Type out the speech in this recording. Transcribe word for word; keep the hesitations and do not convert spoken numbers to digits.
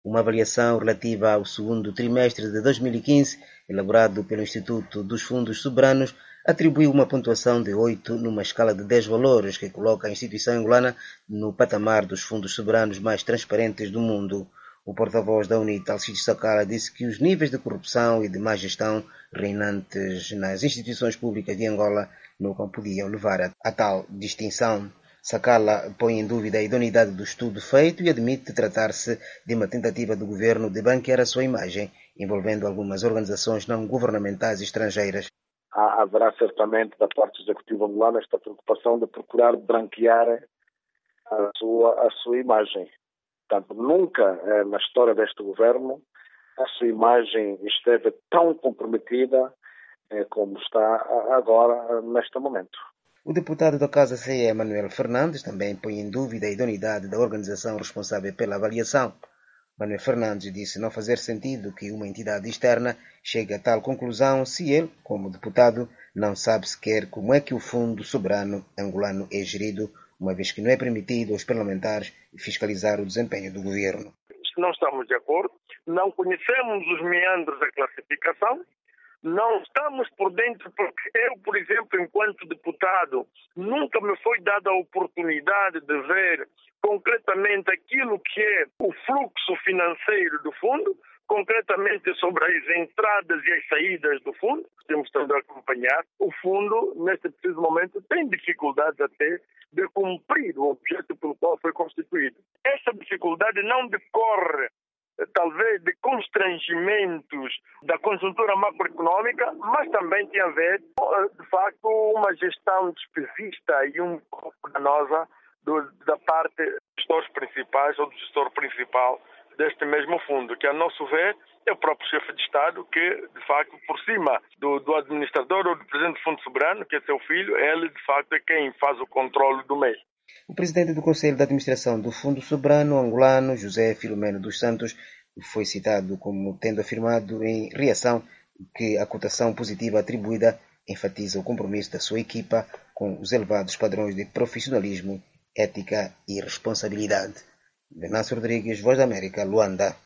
Uma avaliação relativa ao segundo trimestre de dois mil e quinze, elaborado pelo Instituto dos Fundos Soberanos, atribuiu uma pontuação de oito numa escala de dez valores, que coloca a instituição angolana no patamar dos fundos soberanos mais transparentes do mundo. O porta-voz da UNIT, Alcides Sakala, disse que os níveis de corrupção e de má gestão reinantes nas instituições públicas de Angola nunca podiam levar a, a tal distinção. Sakala põe em dúvida a idoneidade do estudo feito e admite tratar-se de uma tentativa do governo de banquear a sua imagem, envolvendo algumas organizações não governamentais estrangeiras. Há, haverá certamente da parte executiva angolana esta preocupação de procurar branquear a sua, a sua imagem. Portanto, nunca eh, na história deste governo a sua imagem esteve tão comprometida eh, como está agora, neste momento. O deputado da Casa C E, Manuel Fernandes, também põe em dúvida a idoneidade da organização responsável pela avaliação. Manuel Fernandes disse não fazer sentido que uma entidade externa chegue a tal conclusão se ele, como deputado, não sabe sequer como é que o Fundo Soberano Angolano é gerido, uma vez que não é permitido aos parlamentares fiscalizar o desempenho do governo. Não estamos de acordo, não conhecemos os meandros da classificação, não estamos por dentro, porque eu, por exemplo, enquanto deputado, nunca me foi dada a oportunidade de ver concretamente aquilo que é o fluxo financeiro do fundo, concretamente sobre as entradas e as saídas do fundo. Temos também a acompanhar. O fundo, neste preciso momento, tem dificuldades até de cumprir o objeto pelo qual foi constituído. Essa dificuldade não decorre talvez de constrangimentos da conjuntura macroeconômica, mas também tem a ver, de facto, uma gestão despesista e um pouco danosa do, da parte dos gestores principais ou do gestor principal deste mesmo fundo, que, a nosso ver, é o próprio chefe de Estado que, de facto, por cima do, do administrador ou do presidente do Fundo Soberano, que é seu filho, ele, de facto, é quem faz o controle do mesmo. O presidente do Conselho de Administração do Fundo Soberano angolano, José Filomeno dos Santos, foi citado como tendo afirmado em reação que a cotação positiva atribuída enfatiza o compromisso da sua equipa com os elevados padrões de profissionalismo, ética e responsabilidade. Venâncio Rodrigues, Voz da América, Luanda.